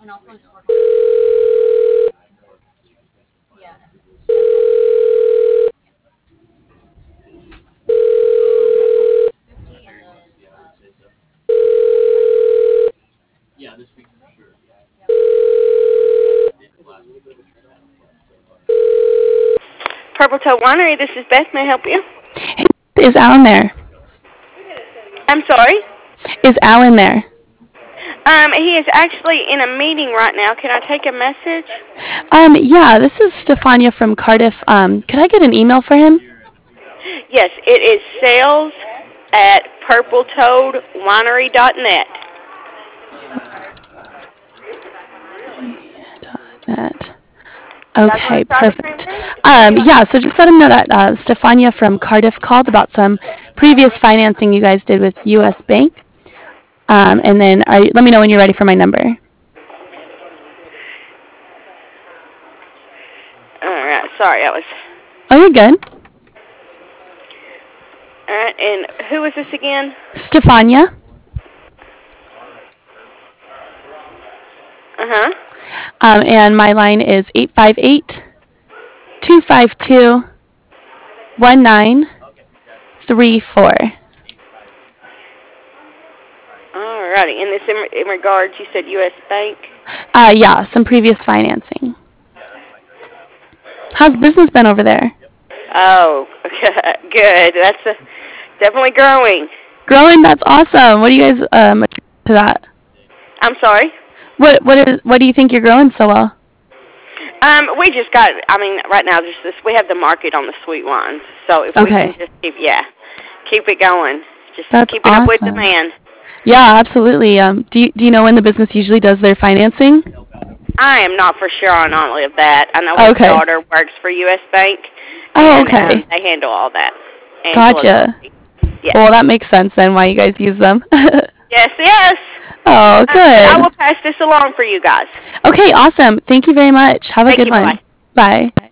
Purple Toe Winery, this is Beth. May I help you? Is Alan there? I'm sorry? Is Alan there? He is actually in a meeting right now. Can I take a message? Yeah, this is Stefania from Cardiff. Could I get an email for him? Yes, it is sales at purpletoadwinery.net. Net. Okay, perfect. Yeah, so just let him know that Stefania from Cardiff called about some previous financing you guys did with U.S. Bank. And then let me know when you're ready for my number. All right, sorry, I was... Oh, you're good. All right, and who is this again? Stefania. Uh-huh. And my line is 858-252-1934. All righty, and this in regards, you said U.S. Bank? Yeah, some previous financing. How's business been over there? Oh, good. That's definitely growing. Growing? That's awesome. What do you guys to that? I'm sorry? What do you think you're growing so well? We just got, right now, we have the market on the sweet wines. So if we can just keep it going. Just That's keep it up with demand. Yeah, absolutely. Do you know when the business usually does their financing? I am not for sure on all of that. I know my daughter works for U.S. Bank. Oh, and, okay. they handle all that. Gotcha. Yes. Well, that makes sense then why you guys use them. Yes. Oh, good. I will pass this along for you guys. Okay, awesome. Thank you very much. Have a good one. Bye. Bye.